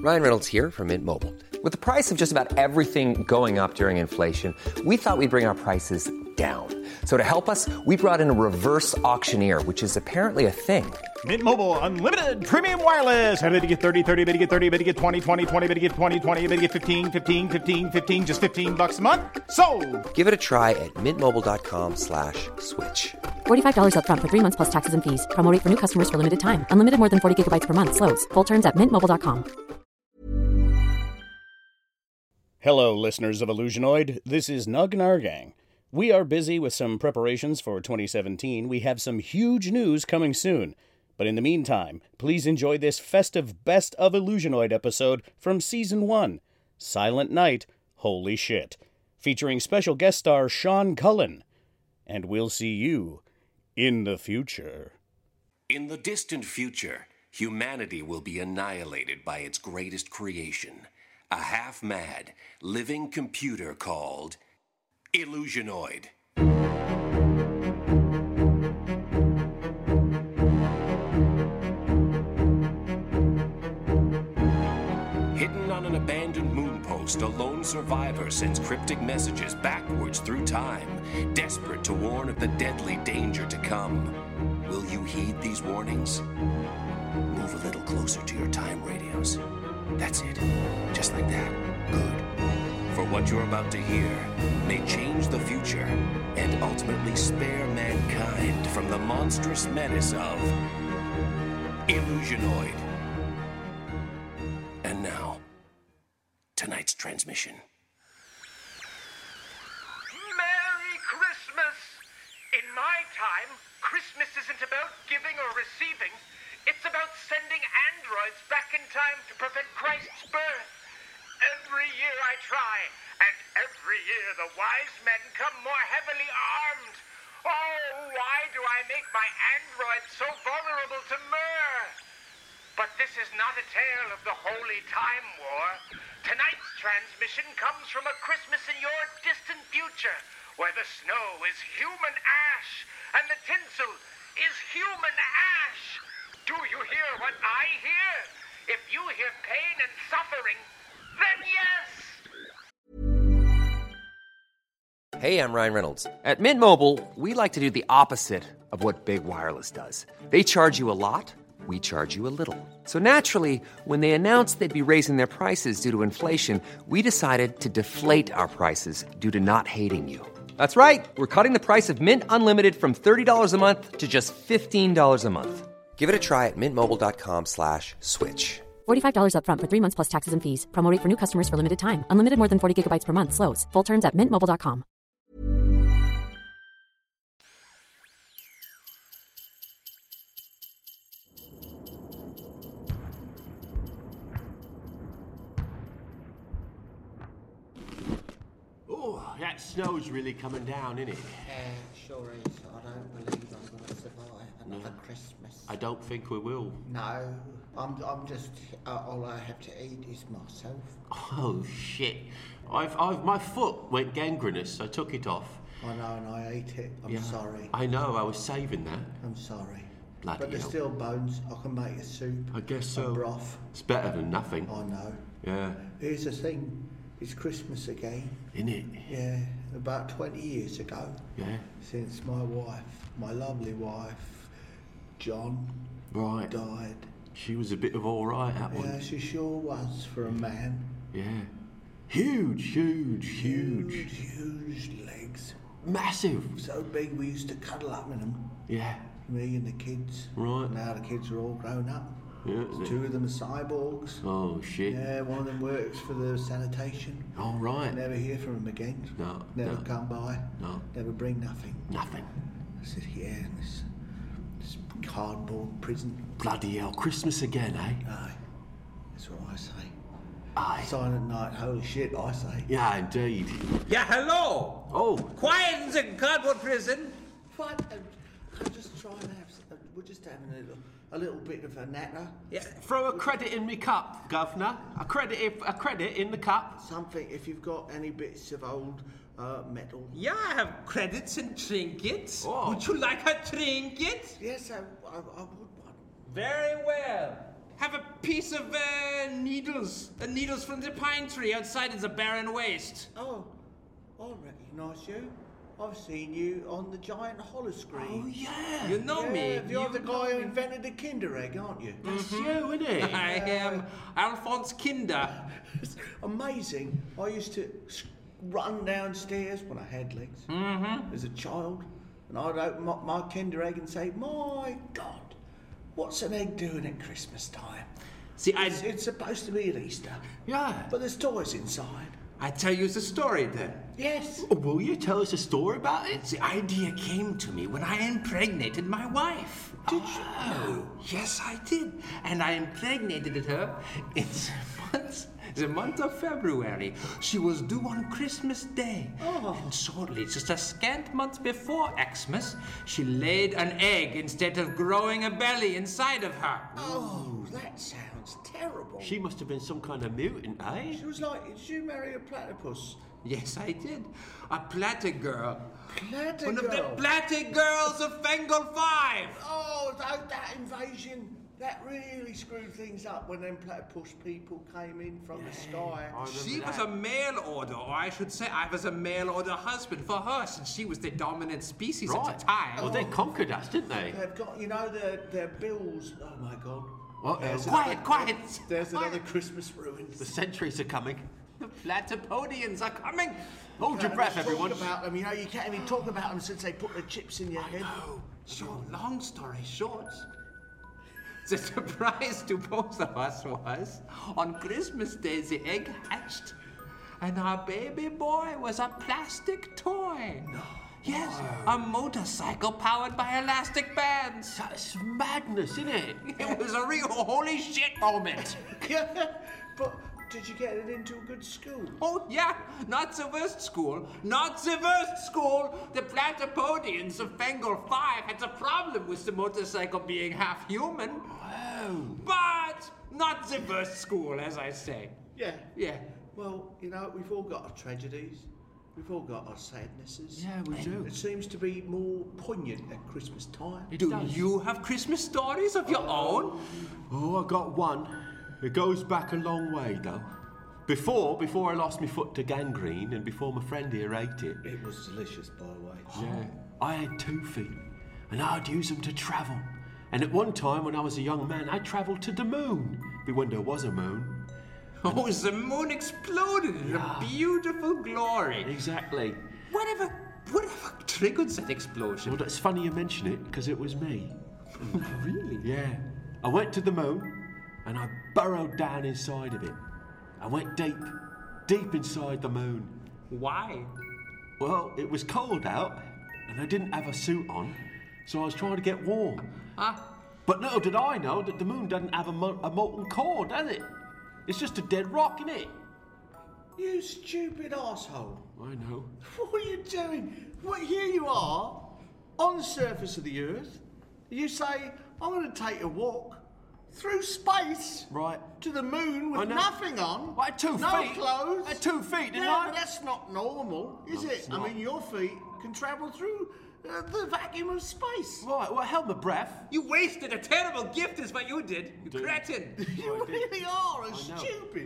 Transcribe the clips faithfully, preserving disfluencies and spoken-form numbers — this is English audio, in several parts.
Ryan Reynolds here from Mint Mobile. With the price of just about everything going up during inflation, we thought we'd bring our prices down. So to help us, we brought in a reverse auctioneer, which is apparently a thing. Mint Mobile Unlimited Premium Wireless. How to get thirty, thirty, how to get thirty, how to get twenty, twenty, twenty, how to get twenty, twenty, how to get fifteen, fifteen, fifteen, fifteen, just fifteen bucks a month? Sold! Give it a try at mintmobile.com slash switch. forty-five dollars up front for three months plus taxes and fees. Promo rate for new customers for limited time. Unlimited more than forty gigabytes per month. Slows full terms at mint mobile dot com. Hello, listeners of Illusionoid. This is Nug Nargang. We are busy with some preparations for twenty seventeen. We have some huge news coming soon. But in the meantime, please enjoy this festive Best of Illusionoid episode from Season one, Silent Night, Holy Shit, featuring special guest star Sean Cullen. And we'll see you in the future. In the distant future, humanity will be annihilated by its greatest creation, a half-mad, living computer called Illusionoid. Hidden on an abandoned moon post, a lone survivor sends cryptic messages backwards through time, desperate to warn of the deadly danger to come. Will you heed these warnings? Move a little closer to your time radios. That's it. Just like that. Good. For what you're about to hear may change the future and ultimately spare mankind from the monstrous menace of Illusionoid. And now, tonight's transmission. Merry Christmas! In my time, Christmas isn't about giving or receiving. It's about sending androids back in time to prevent Christ's birth. Every year I try, and every year the wise men come more heavily armed. Oh, why do I make my androids so vulnerable to myrrh? But this is not a tale of the Holy Time War. Tonight's transmission comes from a Christmas in your distant future, where the snow is human ash, and the tinsel is human ash. Do you hear what I hear? If you hear pain and suffering, then yes! Hey, I'm Ryan Reynolds. At Mint Mobile, we like to do the opposite of what Big Wireless does. They charge you a lot, we charge you a little. So naturally, when they announced they'd be raising their prices due to inflation, we decided to deflate our prices due to not hating you. That's right. We're cutting the price of Mint Unlimited from thirty dollars a month to just fifteen dollars a month. Give it a try at mintmobile.com slash switch. forty-five dollars up front for three months plus taxes and fees. Promo rate for new customers for limited time. Unlimited more than forty gigabytes per month. Slows full terms at mint mobile dot com. Oh, that snow's really coming down, isn't it? Yeah, sure is. I don't believe I'm going to survive another No. Christmas. I don't think we will. No, I'm, I'm just, uh, all I have to eat is myself. Oh, shit. I've, I've, my foot went gangrenous. I took it off. I know, and I ate it. I'm Yeah. sorry. I know, I was saving that. I'm sorry. Bloody but there's hell. still bones. I can make a soup. I guess a so. broth. It's better than nothing. I know. Yeah. Here's the thing. It's Christmas again. Isn't it? Yeah, about twenty years ago. Yeah. Since my wife, my lovely wife, John, Right. died. She was a bit of all right, that Yeah, one. she sure was for a man. Yeah. Huge, huge, Huge, huge. huge legs. Massive. So big we used to cuddle up in them. Yeah. Me and the kids. Right. Now the kids are all grown up. Yeah. Two of them are cyborgs. Oh, shit. Yeah, one of them works for the sanitation. All right. Never hear from him again. No, Never no. come by. No. Never bring nothing. Nothing. I said, yeah, in this, this cardboard prison. Bloody hell. Christmas again, eh? Aye. That's what I say. Aye. Silent night, holy shit, I say. Yeah, indeed. Yeah, hello. Oh. Quiet in the cardboard prison. What? Uh, I'm just trying to have. Uh, we're just having a little, a little bit of a natter. Yeah. Throw a credit in me cup, governor. A credit, if, a credit in the cup. Something. If you've got any bits of old uh, metal. Yeah, I have credits and trinkets. Oh. Would you like a trinket? Yes, I, I, I would want. Very well. have a piece of uh, needles. Uh, needles from the pine tree. Outside is a barren waste. Oh, I recognise you. I've seen you on the giant holoscreen. Oh, yeah. You know yeah, me. You're You the know guy who me. invented the Kinder Egg, aren't you? That's you, isn't it? I am Alphonse Kinder. It's amazing. I used to s- run downstairs when I had legs Mm-hmm. as a child, and I'd open up my Kinder Egg and say, "My God, what's an egg doing at Christmas time?" See, I, It's, it's supposed to be at Easter, Yeah. but there's toys inside. I tell you the story then. Yes. Oh, will you tell us a story about it? The idea came to me when I impregnated my wife. Did you? Oh, yes, I did. And I impregnated her in the month, the month of February. She was due on Christmas Day. Oh. And shortly, just a scant month before Xmas, she laid an egg instead of growing a belly inside of her. Oh, that sounds terrible. She must have been some kind of mutant, eh? She was like, "Did you marry a platypus?" Yes, I did. A platter girl. Platter One of the girl. platter girls of Fengal Five. Oh, that, that invasion, that really screwed things up when them platypus people came in from the sky. She was a mail order, or I should say I was a mail order husband for her, since she was the dominant species Right. at the time. Well, they conquered us, didn't they? They've got, you know, their, their bills. Oh, my God. What? There's Quiet, another- quiet. There's another Quiet. Christmas ruins. The centuries are coming. The Platypodians are coming. Hold your Can't breath, talk everyone. about them, you know, you can't even talk about them since they put the chips in your head. Oh, so long story short, the surprise to both of us was, on Christmas Day, the egg hatched, and our baby boy was a plastic toy. No. Yes, a motorcycle powered by elastic bands. That's madness, isn't it? It was a real holy shit moment. But did you get it into a good school? Oh, yeah, not the worst school. Not the worst school. The Platypodians of Fengal Five had a problem with the motorcycle being half human. Oh. But not the worst school, as I say. Yeah. Yeah. Well, you know, we've all got our tragedies. We've all got our sadnesses. Yeah, we do. It seems to be more poignant at Christmas time. It Do does. you have Christmas stories of your own? Oh, I got one. It goes back a long way, though. Before, before I lost my foot to gangrene and before my friend here ate it, It was delicious, by the way. yeah, I had two feet, and I'd use them to travel. And at one time, when I was a young man, I travelled to the moon, but when there was a moon. Oh, the moon exploded in a beautiful glory. Exactly. Whatever, whatever triggered that Well, explosion? that's funny you mention it, because it was me. Really? Yeah. I went to the moon, and I burrowed down inside of it. I went deep, deep inside the moon. Why? Well, it was cold out, and I didn't have a suit on, so I was trying to get warm. Ah, But little did I know that the moon doesn't have a, mo- a molten core, does it? It's just a dead rock, isn't it? You stupid asshole. I know. What are you doing? Well, here you are, on the surface of the Earth. You say, I'm going to take a walk through space Right. to the moon I with know. nothing on. I had two no feet. clothes. I had two feet, didn't yeah, I? but that's not normal, is No, it? it's I not. mean, your feet can travel through uh, the vacuum of space. Right, well, I held my breath. you wasted a terrible gift, is what you did, you Did. cretin. You really are a know. stupid,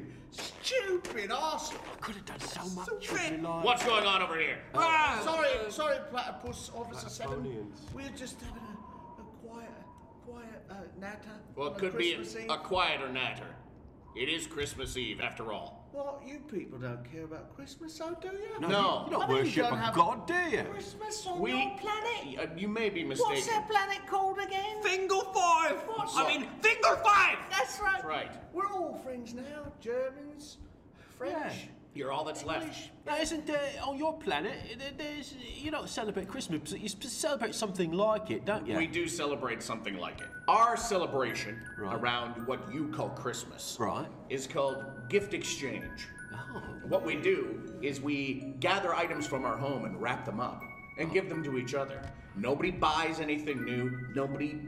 stupid arsehole. I could have done so much So with great. my life. What's going on over here? Ah, Sorry, sorry, Platypus Officer Seven. Platyponians. We're just having a, a quiet, quiet uh, natter. Well, on it could be Christmas a, Eve. a quieter natter. It is Christmas Eve, after all. Well, you people don't care about Christmas, so do you? No, No. you don't I mean, you worship don't a have god, do you? Christmas on We, your planet. Uh, you may be mistaken. What's that planet called again? Fingal Five! What's I that? mean, Fingal Five! That's right. That's right. We're all friends now. Germans, French. Yeah. You're all that's left. English. Now, isn't there, on your planet, there- there's, you don't celebrate Christmas, but you celebrate something like it, don't you? We do celebrate something like it. Our celebration Right. around what you call Christmas Right. is called gift exchange. Oh. What we do is we gather items from our home and wrap them up and give them to each other. Nobody buys anything new. Nobody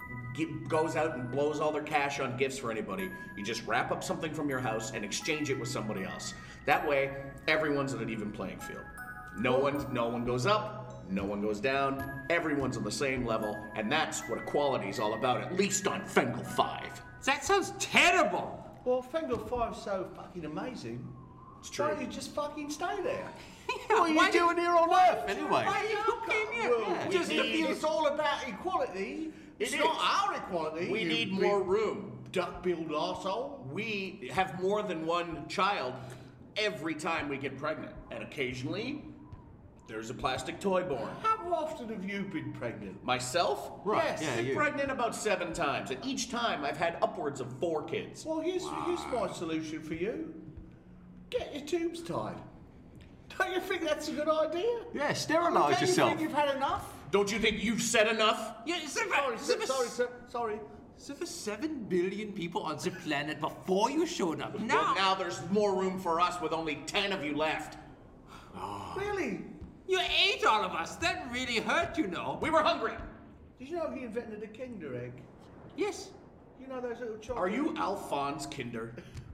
gi- goes out and blows all their cash on gifts for anybody. You just wrap up something from your house and exchange it with somebody else. That way, everyone's on an even playing field. No one, no one goes up, no one goes down. Everyone's on the same level, and that's what equality is all about. At least on Fengal Five. That sounds terrible. Well, Fengal Five's so fucking amazing. It's true. Why don't you just fucking stay there? Yeah, what are why you do- doing here on Earth anyway? Why you came here? Well, Yeah. we Just need- to feel- it's all about equality. It's It not is. our equality. We you need big more room. Duck-billed arsehole. We have more than one child every time we get pregnant. And occasionally, there's a plastic toy born. How often have you been pregnant? Myself? Right, Yes, yeah, I've been you. pregnant about seven times. And each time I've had upwards of four kids. Well, here's, here's my solution for you. Get your tubes tied. Don't you think that's a good idea? Yeah, sterilise Don't yourself. you think you've had enough? Don't you think you've said enough? Yeah, is there, Sorry, is sir, there, sorry, sir, sorry. is there seven billion people on the planet before you showed up? Now, Well, now there's more room for us with only ten of you left. Really? you ate all of us. That really hurt, you know. We were hungry. Did you know he invented a Kinder egg? Yes. You know those little chocolate... Are you Alphonse Kinder?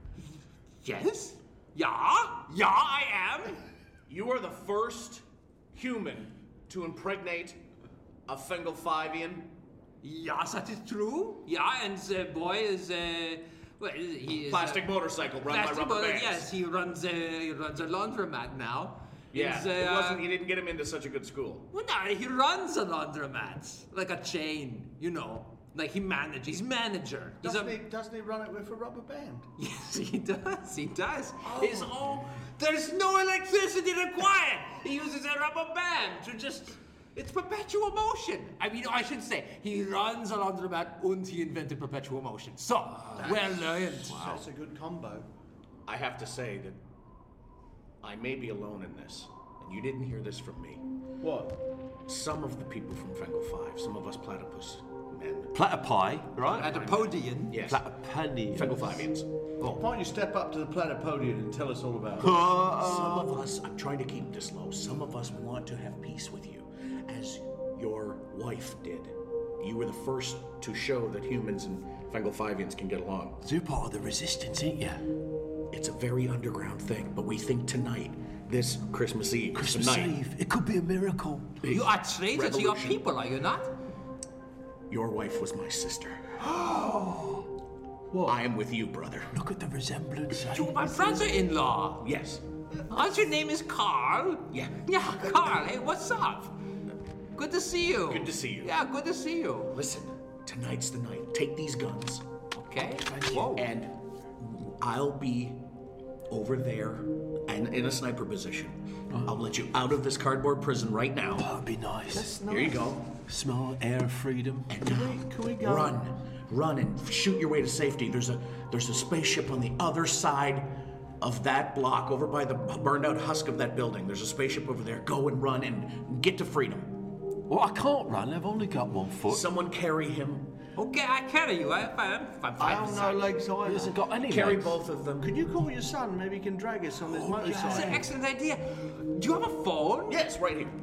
Yes? Yeah? Yeah, I am. You are the first human to impregnate a Fengalfivian. Yes, that is true. Yeah, and the boy is, uh, well, he is... Plastic uh, motorcycle run plastic by rubber motor- bands. Yes, he runs, a, he runs a laundromat now. Yeah, He's, it uh, wasn't. He didn't get him into such a good school. Well, no, he runs a laundromat. Like a chain, you know. Like he manages, he's manager. He's Doesn't, a, he, doesn't he run it with a rubber band? Yes, he does. He does. Oh. It's all. There's no electricity required. He uses a rubber band to just. It's perpetual motion. I mean, I should say he runs a laundromat and he invented perpetual motion. So well learned. That's a good combo. I have to say that I may be alone in this, and you didn't hear this from me. What? Some of the people from Fengal Five, some of us platypus men, Platypi, right? At a podium. yes, Platypani. Fengalfivians. Why don't you step up to the planetpodium and tell us all about it? Some of us, I'm trying to keep this low, some of us want to have peace with you, as your wife did. You were the first to show that humans and Fengalfivians can get along. You're part of the resistance, ain't you? It's a very underground thing, but we think tonight, this Christmas Eve, Christmas tonight, Eve. It could be a miracle. You are traitor to your Revolution. people, are you not? your wife was my sister. I am with you, brother. Look at the resemblance. eh? You my brother-in-law. Yes. Aren't your name is Carl? Yeah. Yeah, Carl. Hey, what's up? Good to see you. Good to see you. Yeah, good to see you. Listen, tonight's the night. Take these guns, Okay. Whoa. and I'll be over there and in a sniper position. I'll let you out of this cardboard prison right now. That'd be nice. Here you go. Smell air, freedom. And now, can we go- run, run, and shoot your way to safety. There's a there's a spaceship on the other side of that block, over by the burned out husk of that building. There's a spaceship over there. Go and run and get to freedom. Well, I can't run. I've only got one foot. Someone carry him. Okay, I carry you. I, I'm, I'm I fine. have no legs He either. hasn't got any Carry legs. both of them. Could you call your son? Maybe he can drag us on his That's motorcycle. an excellent idea. Do you have a phone? Yes, right here.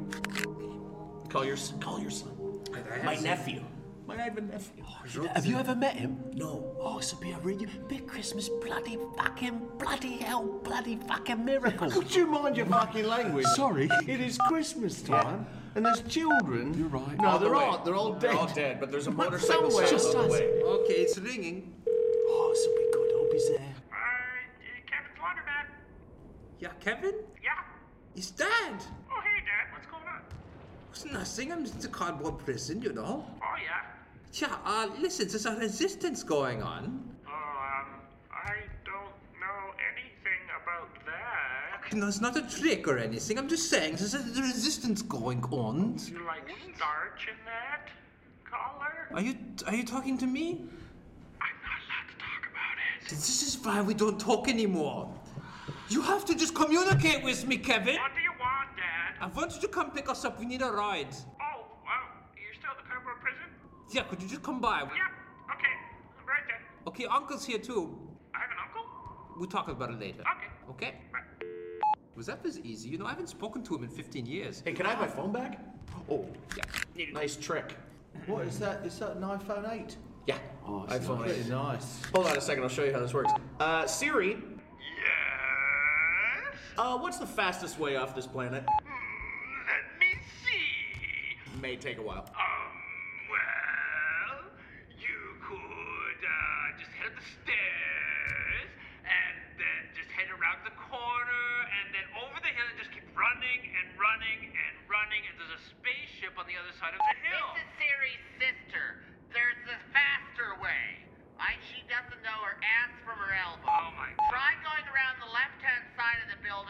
Call your s- call your son. My nephew. My I have a nephew. Have you ever met him? No. Oh, this would be a really big Christmas bloody fucking bloody hell bloody fucking miracle. Could you mind your fucking language? Sorry. It is Christmas time, and there's children. You're right. No, On the there way. aren't. They're all They're dead. all dead, but there's a But motorcycle somewhere- sale Just on the us. way. Okay, it's ringing. Oh, this will be good. Hope he's there. Uh, Kevin's laundromat. Yeah, Kevin? Yeah. He's dead. Oh, hey, Dad. What's going on? It's nothing. I'm just a cardboard prison, you know. Oh, yeah. Yeah, uh, listen, there's a resistance going on. Oh, um, I don't know anything about that. No, it's not a trick or anything. I'm just saying there's a resistance going on. You like starch in that, caller? Are you are you talking to me? I'm not allowed to talk about it. This is why we don't talk anymore. You have to just communicate with me, Kevin. What do you want, Dad? I want you to come pick us up. We need a ride. Oh, well, you're still at the cardboard prison? Yeah, could you just come by? Yeah. Okay. I'm right there. Okay, Uncle's here too. I have an uncle? We'll talk about it later. Okay. Okay? Right. Was that this easy? You know, I haven't spoken to him in fifteen years. Hey, can I have my phone back? Oh, yeah. Nice trick. What is that? Is that an iPhone eight? Yeah. Oh, it's iPhone Pretty eight. nice. Hold on a second. I'll show you how this works. Uh, Siri, Yes? uh, what's the fastest way off this planet? Hmm, let me see. May take a while. Um, well, you could, uh, just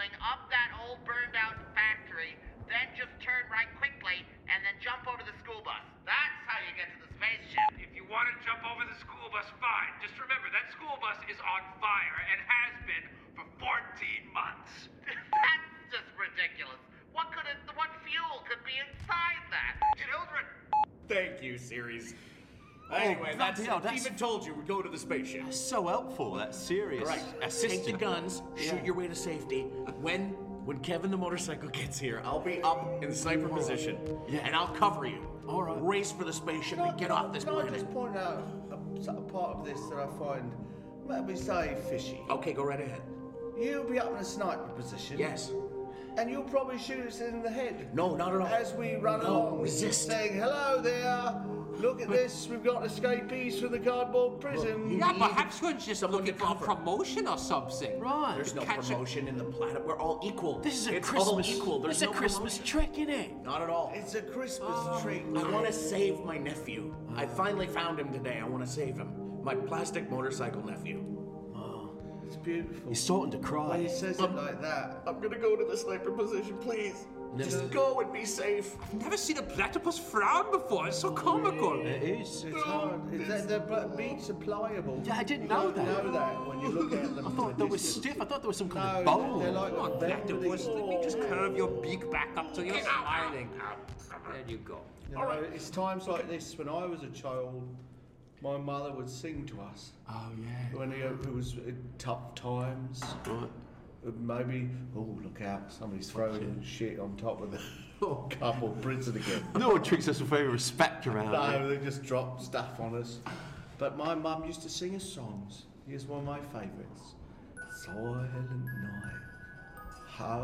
motorcycling up that old burned out factory, then just turn right quickly, and then jump over the school bus. That's how you get to the spaceship. If you want to jump over the school bus, fine. Just remember, that school bus is on fire and has been for fourteen months. That's just ridiculous. What could it, what fuel could be inside that? Children! Thank you, series. Anyway, Oh, that's bloody hell, it. that's- Even told you, we go to the spaceship. That's so helpful. That's serious. Right. Assistant. Take the guns, shoot your way to safety. When when Kevin the motorcycle gets here, I'll be up in sniper position. Yeah. And I'll cover you. All right. Race for the spaceship and get off this Can I planet. just point out a, a part of this that I find, let me say, fishy? Okay, go right ahead. You'll be up in a sniper position. Yes. And you'll probably shoot us in the head. No, not at all. As we run No, along, resist. saying, hello there, look at this, we've got escapees from the cardboard prison. Yeah, perhaps we're just Someone looking get for a cover. promotion or something. Right. There's no Catch it. promotion in the planet. We're all equal. This is a it's Christmas. all equal. There's It's no a Christmas promotion. trick, innit? Not at all. It's a Christmas treat. I want to save my nephew. I finally found him today. I want to save him. My plastic motorcycle nephew. It's beautiful. He's starting to When cry. he says it like that. I'm gonna go to the sniper position, please. Just go and be safe. I've never seen a platypus frown before. It's so comical. It is. It's hard. It's that the but beaks are pliable. Yeah, I didn't you know don't that. know that when you look at them. I from thought a they were distance. stiff. I thought there was some kind No, of bone. they're like Come on, a platypus. Let me just velvety- curve your beak back up so you're smiling. There you go. You know, it's times like this when I was a child, my mother would sing to us. Oh yeah. When it, it was uh, tough times. Right. Uh, Maybe, oh, look out, somebody's throwing shit on top of the couple prison again. No one treats us with very respect around No, here. they just drop stuff on us. But my mum used to sing us songs. Here's one of my favourites. Silent night,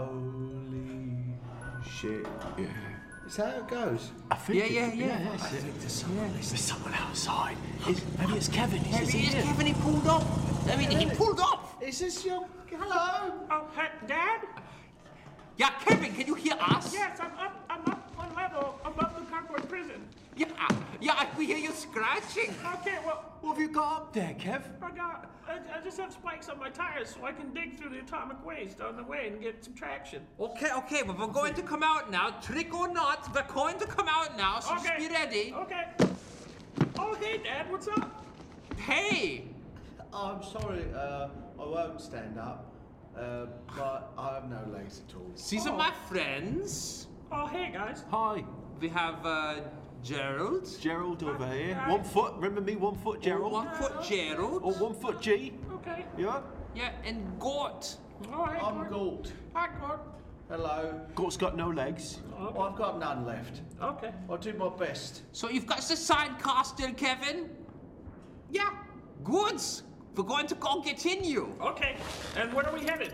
holy shit. Yeah. Is that how it goes? I think Yeah, it- yeah, yeah. that's I it. think there's someone There's someone outside. Is, maybe it's Kevin. He's Maybe is he it's here? Kevin, he pulled up. I mean, he pulled up. Is this your... Hello? Oh, hey, Dad? Yeah, Kevin, can you hear us? Yes, I'm up, I'm up one level above the cardboard prison. Yeah, yeah, I can hear you scratching. Okay, well, What have you got up there, Kev? I got, I, I just have spikes on my tires so I can dig through the atomic waste on the way and get some traction. Okay, okay, but we're going to come out now. Trick or not, we're going to come out now, so Okay. just be ready. Okay. Oh, hey, Dad, what's up? Hey! Oh, I'm sorry, uh, I won't stand up. Uh, but I have no legs at all. These are my friends. Oh, hey, guys. Hi, We have uh, Gerald. Gerald over here. Hi. One foot. Remember me? One foot, Gerald. One foot Gerald. Or one foot G. Okay. Yeah. Yeah, and Gort. Oh, hey, I'm Gord. Galt. Hi, Gord. Hello. Gort's got no legs. Well, I've got none left. Okay. I'll do my best. So you've got the sidecar still, Kevin? Yeah. Good. We're going to go get in you. Okay. And where are we headed?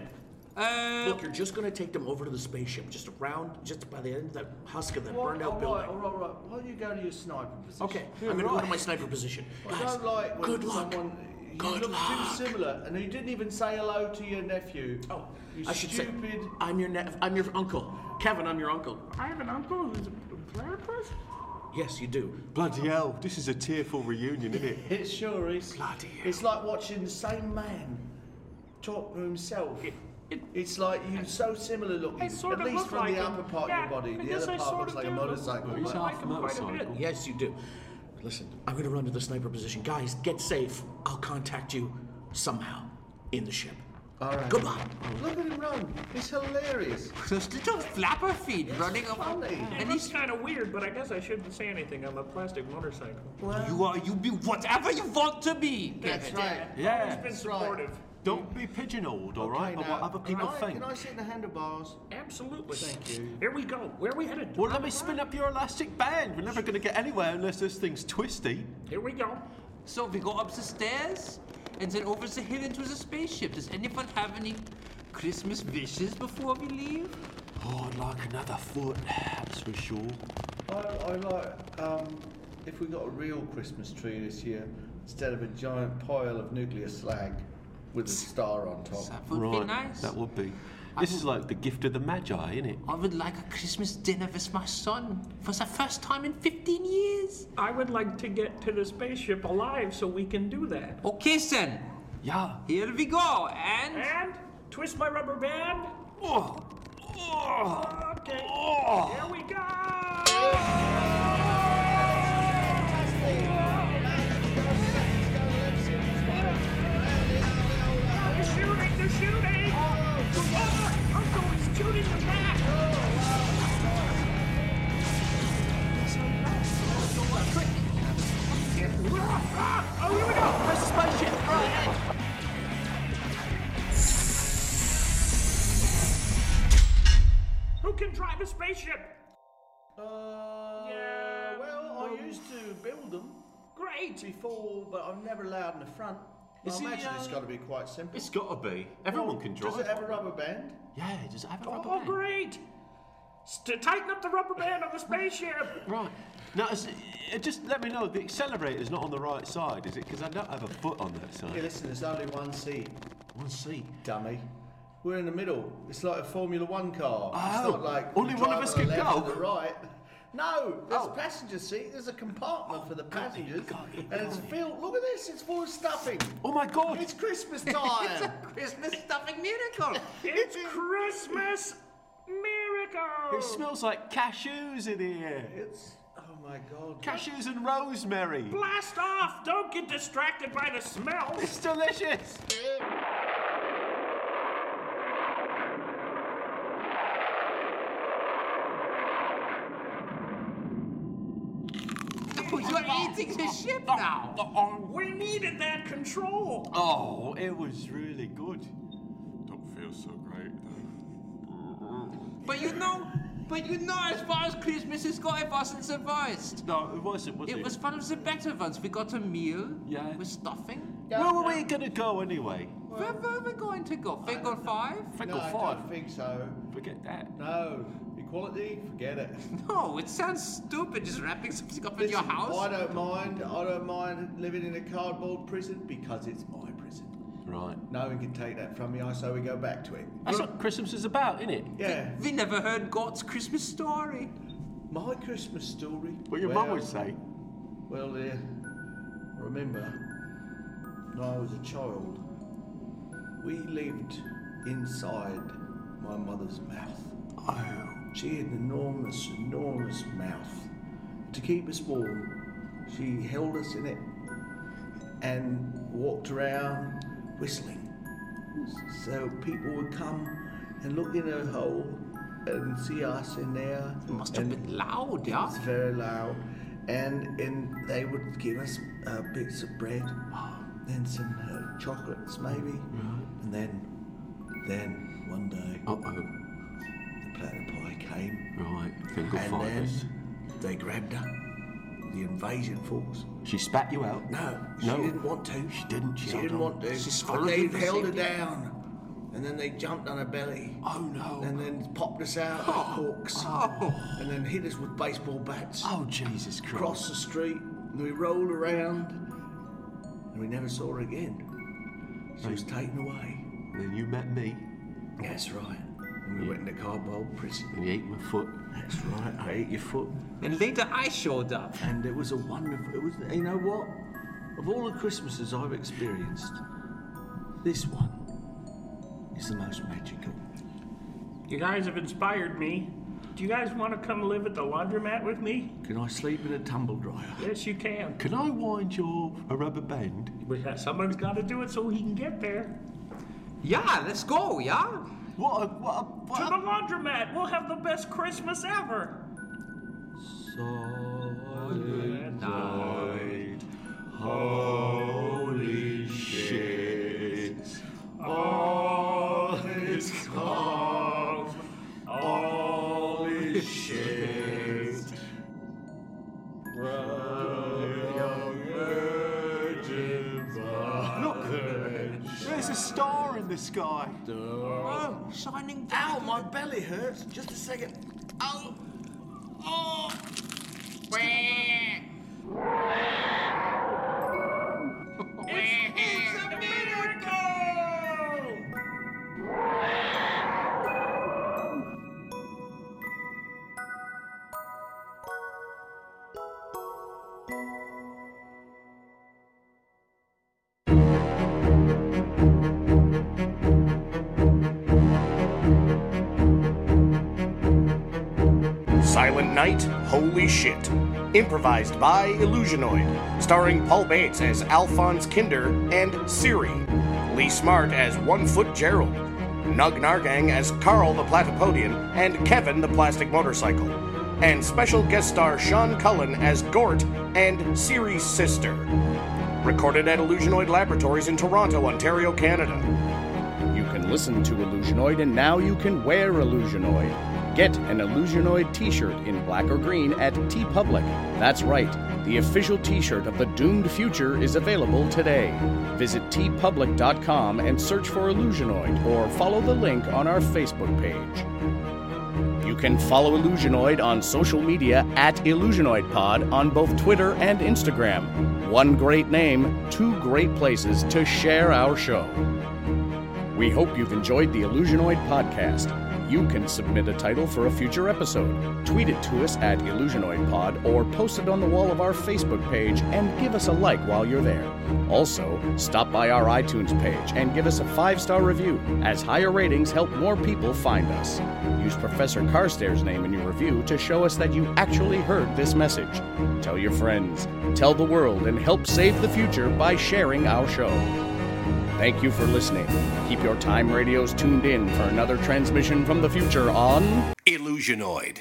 Uh, Look, you're just gonna take them over to the spaceship, just around, just by the end of that husk of that Well, burned out all building. right, all right, all right. Why don't you go to your sniper position? Okay, I'm gonna go to my sniper position. I Guys, don't like when good luck. someone... You Good look luck. too similar, and you didn't even say hello to your nephew. Oh, you I should stupid... say, I'm your ne- I'm your uncle. Kevin, I'm your uncle. I have an uncle who's a platypus? Yes, you do. Bloody hell! This is a tearful reunion, isn't it? It sure is. Bloody hell. It's like watching the same man talk to himself. It's like you're so similar looking, I sort at of least look from like the him. upper part Yeah, of your body. I The guess other I part sort looks of like a do look- motorcycle. He's I like half him quite a motorcycle. bit. Yes, you do. Listen, I'm gonna run to the sniper position. Guys, get safe. I'll contact you somehow in the ship. All right. Goodbye. Look at him run. It's hilarious. those little flapper feet running up. funny. It And looks he's. kind of weird, but I guess I shouldn't say anything. I'm a plastic motorcycle. You are. You be whatever you want to be. That's Kevin. right. Yeah. Always been That's right. supportive. Don't be pigeonholed, all right? Okay, Or what now, other people can I, think. Can I sit in the handlebars? Absolutely. Thank you. Here we go. Where are we headed? Well, let me spin up your elastic band. We're never going to get anywhere unless this thing's twisty. Here we go. So we go up the stairs and then over the hill into the spaceship. Does anyone have any Christmas wishes before we leave? Oh, I'd like another foot, that's for sure. I, I like um, if we got a real Christmas tree this year instead of a giant pile of nuclear slag with a star on top. That would right, be nice. that would be. This is like the gift of the Magi, isn't it? I would like a Christmas dinner with my son for the first time in fifteen years. I would like to get to the spaceship alive so we can do that. Okay, then. Yeah. Here we go. And And twist my rubber band. Oh. Oh. Okay, Oh. here we go! They're shooting, they're shooting! Oh, Uncle, it's shooting the back! Quick! Oh, here we go! Press the spaceship! Right. Who can drive a spaceship? Uh, Yeah, well, I um, used to build them Great! before, but I'm never allowed in the front. Is I he, imagine it's uh, got to be quite simple. It's got to be. Everyone can drive. Does it have a rubber band? Yeah, does it have a rubber Oh, band? great! St- tighten up the rubber band on the spaceship! Right. Now, is it, just let me know, the accelerator's not on the right side, is it? Because I don't have a foot on that Hey, side. listen, there's only one seat, One seat. dummy. We're in the middle. It's like a Formula One car. Oh, it's not like only you one of drive us on the can left go? and the right. No, there's Oh. a passenger seat. There's a compartment for the got it, passengers, got it, and it's got it. filled. Look at this. It's full of stuffing. Oh my God! It's Christmas It's time. a Christmas stuffing miracle. It's Christmas miracle! It smells like cashews in here. It's oh my God. Cashews and rosemary. Blast off! Don't get distracted by the smell! It's delicious. Oh, you're eating the ship now. We needed that control! Oh, it was really good. Don't feel so great. But you know, but you know, as far as Christmas is going, it wasn't the worst. No, it wasn't, was it? It was one of the better ones. We got a meal Yeah. with stuffing. Where were we gonna go anyway? Where were we going to go? Finger five? Fingal No, I five. don't think so. Forget that. No, equality, forget it. No, it sounds stupid just wrapping something up in your Listen, house. I don't mind. I don't mind living in a cardboard prison because it's my prison. Right. No one can take that from me, so we go back to it. That's what Christmas is about, isn't it? Yeah, We never heard God's Christmas story. my Christmas story. What your well, mum would say. Well, dear, I remember when I was a child, we lived inside my mother's mouth. Oh. She had an enormous, enormous mouth. To keep us warm, she held us in it and walked around whistling. So people would come and look in her hole and see us in there. It must have and been loud, It yeah? was very loud. And, and they would give us uh, bits of bread and some uh, chocolates maybe. And then, then one day, Uh-oh. the platter pie came. Right. Fingal And fibers. then they grabbed her, the invasion force. She spat you out? No, she No. didn't want to. She didn't, she She held didn't on. want to. She's But followed they you for held her safety. down. And then they jumped on her belly. Oh no. And then popped us out like hawks. Oh. And then hit us with baseball bats. Oh Jesus Christ. Across the street. And we rolled around. And we never saw her again. She was taken away. Then you met me That's right. And we went into cardboard prison. and you ate my foot. That's right. I ate your foot. And later I showed up. And it was a wonderful, it was, you know what? Of all the Christmases I've experienced, this one is the most magical. You guys have inspired me. Do you guys want to come live at the laundromat with me? Can I sleep in a tumble dryer? Yes, you can. Can I wind your a rubber band? But someone's got to do it so he can get there. Yeah, let's go, yeah? What a what a what To a- the laundromat. We'll have the best Christmas ever. Silent night, holy shit. All is calm, all is shit. Young virgins Look, there's a star in the sky. Oh, shining Ow, down. my belly hurts. Just a second. Ow. Oh. Wah. It's a miracle! Silent Night, Holy Shit. Improvised by Illusionoid, starring Paul Bates as Alphonse Kinder and Siri, Lee Smart as One Foot Gerald, Nug Nargang as Carl the Platypodian and Kevin the Plastic Motorcycle, and special guest star Sean Cullen as Gort and Siri's sister. Recorded at Illusionoid Laboratories in Toronto, Ontario, Canada. You can listen to Illusionoid, and now you can wear Illusionoid. Get an Illusionoid t-shirt in black or green at TeePublic. That's right, the official t-shirt of the doomed future is available today. Visit tee public dot com and search for Illusionoid, or follow the link on our Facebook page. You can follow Illusionoid on social media at IllusionoidPod on both Twitter and Instagram. One great name, two great places to share our show. We hope you've enjoyed the Illusionoid podcast. You can submit a title for a future episode. Tweet it to us at IllusionoidPod or post it on the wall of our Facebook page and give us a like while you're there. Also, stop by our iTunes page and give us a five-star review, as higher ratings help more people find us. Use Professor Carstairs' name in your review to show us that you actually heard this message. Tell your friends, tell the world, and help save the future by sharing our show. Thank you for listening. Keep your time radios tuned in for another transmission from the future on Illusionoid.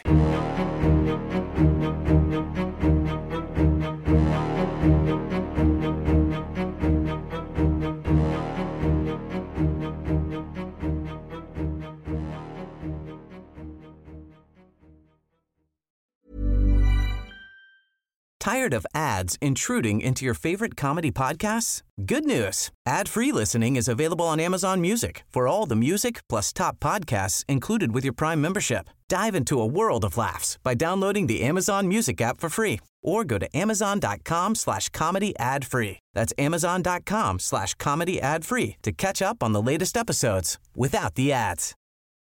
Tired of ads intruding into your favorite comedy podcasts? Good news. Ad-free listening is available on Amazon Music for all the music plus top podcasts included with your Prime membership. Dive into a world of laughs by downloading the Amazon Music app for free or go to amazon.com slash comedy ad free. That's amazon.com slash comedy ad free to catch up on the latest episodes without the ads.